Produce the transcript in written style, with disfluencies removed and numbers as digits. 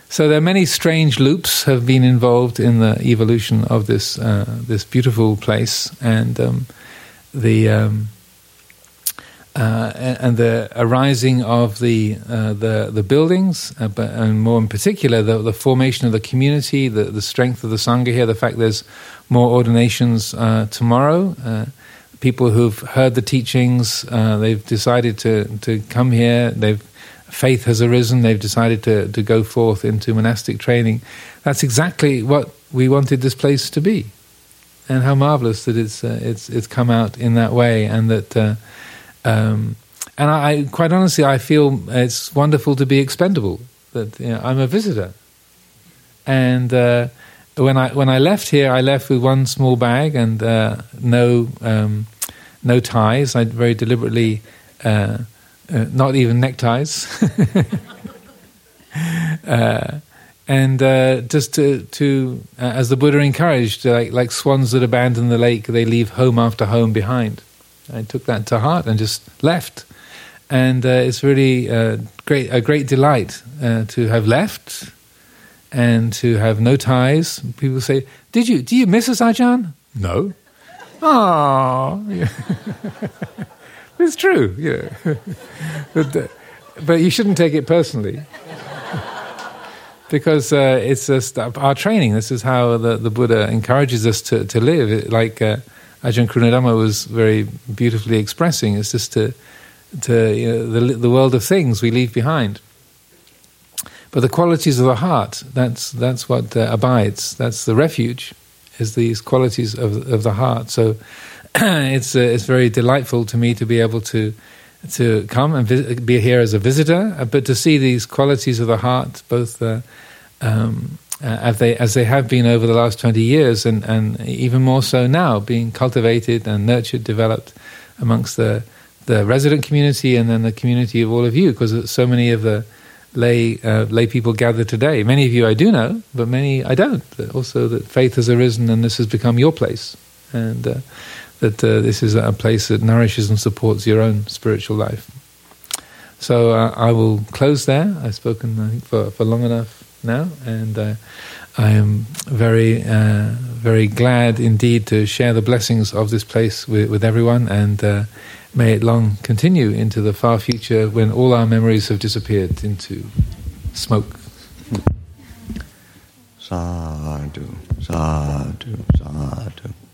So there are many strange loops have been involved in the evolution of this this beautiful place, and the arising of the buildings, and more in particular the formation of the community, the strength of the Sangha here, the fact there's more ordinations tomorrow. People who've heard the teachings, they've decided to come here. Faith has arisen. They've decided to go forth into monastic training. That's exactly what we wanted this place to be, and how marvelous that it's come out in that way. And that, and I quite honestly, I feel it's wonderful to be expendable. That I'm a visitor, and when I left here, I left with one small bag and no ties. I very deliberately. Not even neckties, and just to as the Buddha encouraged, like swans that abandon the lake, they leave home after home behind. I took that to heart and just left, and it's really a great delight to have left and to have no ties. People say, do you miss us, Ajahn? No. Oh. Yeah. It's true, but you shouldn't take it personally, because it's our training. This is how the Buddha encourages us to live. Like Ajahn Krunadhamma was very beautifully expressing. It's just the world of things we leave behind. But the qualities of the heart, that's what abides. That's the refuge, is these qualities of the heart. So. It's very delightful to me to be able to come and be here as a visitor, but to see these qualities of the heart, both as they have been over the last 20 years, and even more so now, being cultivated and nurtured, developed amongst the resident community, and then the community of all of you, because so many of the lay people gather today. Many of you I do know, but many I don't. Also, that faith has arisen, and this has become your place, and that this is a place that nourishes and supports your own spiritual life. So I will close there. I've spoken, I think, for long enough now, and I am very, very glad indeed to share the blessings of this place with everyone, and may it long continue into the far future when all our memories have disappeared into smoke. Sadhu, sadhu, sadhu.